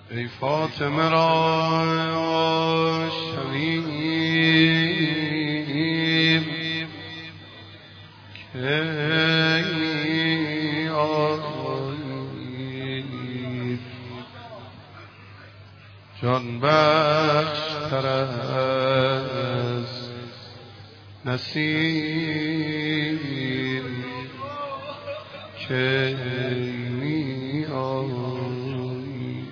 ای فاطمه را شنید که آیید جان بخشتر از نسیم که می آیید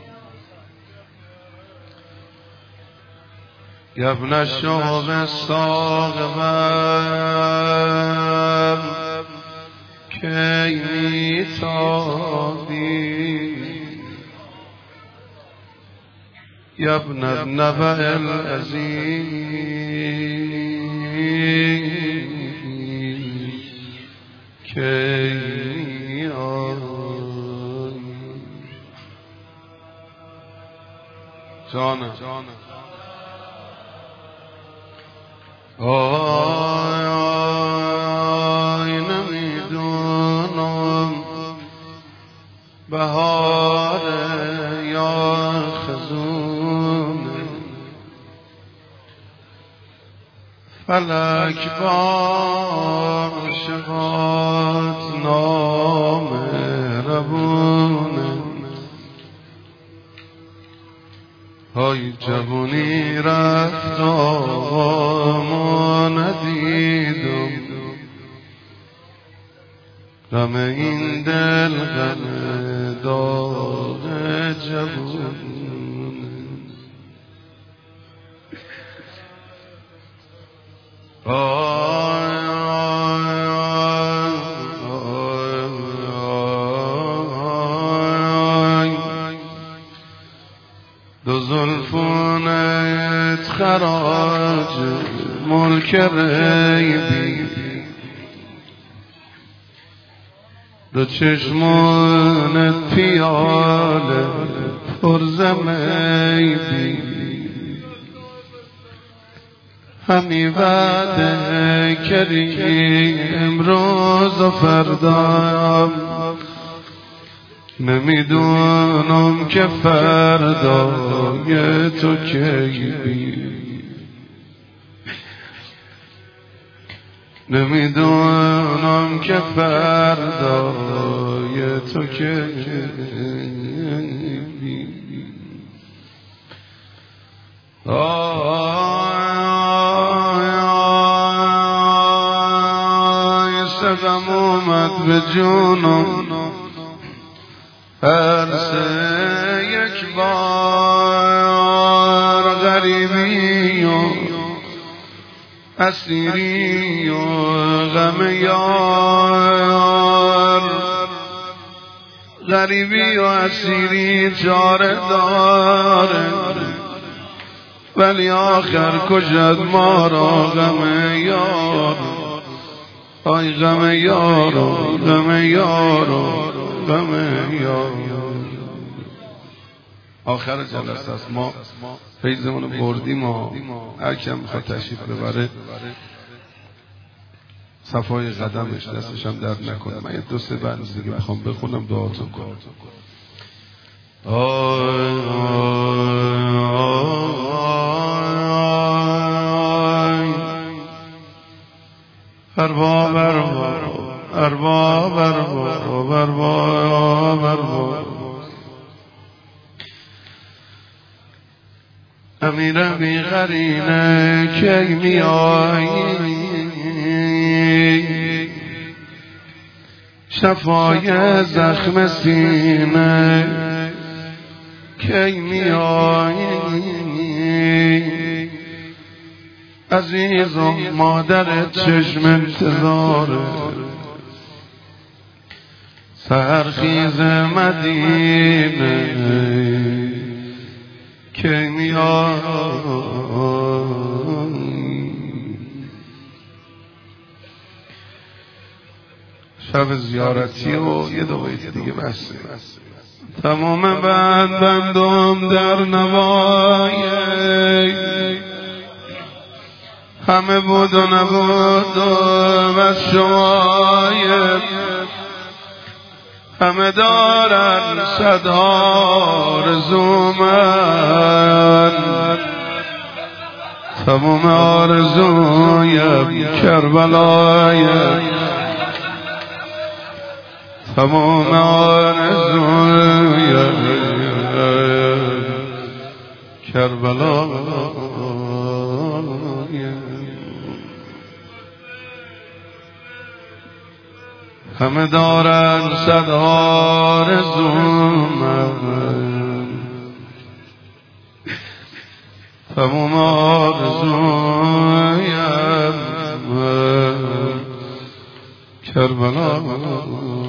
ابن الشهب ساقبم کی می تابی ابن النبأ العظیم کی می آیی جانم آی نمیدونم بهار یا خزون فلک با شبات نام ربونه های جوانی رفت آقا ندیدم غم این دل غم داغ جوان دو زلفونت خراج ملک ریبی دو چشمونت پیاله پرز میبی همی وعده کردی امروز و فردا نمیدونم که فردای تو کی بی نمیدونم که فردای تو کی بی آی صدم اومد به جونم هر سه یک بار غریبی و اسیری و غم یار غریبی و اسیری چاره داره ولی آخر کشد ما را غم یار آی غم یار غم یار غم یار آخر جلسه است ما فیضمون بردیم و هر کم میخواد تشریف ببره صفای قدمش دستش هم درد نکنه. من یه دو سه بند دیگه میخوام بخونم دعاتون کنم. ارباب ارباب ارباب ارباب ارباب ارباب امیر بی قرینه کی می آیی شفای زخم سینه کی می آیی عزیزم مادر چشم انتظاره سرخیز مدینه کی می آیی شب زیارتی و یه دو بیت دیگه بسه تمام بندم در نوای همه بود و نبود و از شمای همه دارن صد آرزو من، تمام آرزویم کربلایم، تمام آرزویم کربلایم. همه دارن صد آرزو من، تمام آرزویم کربلا.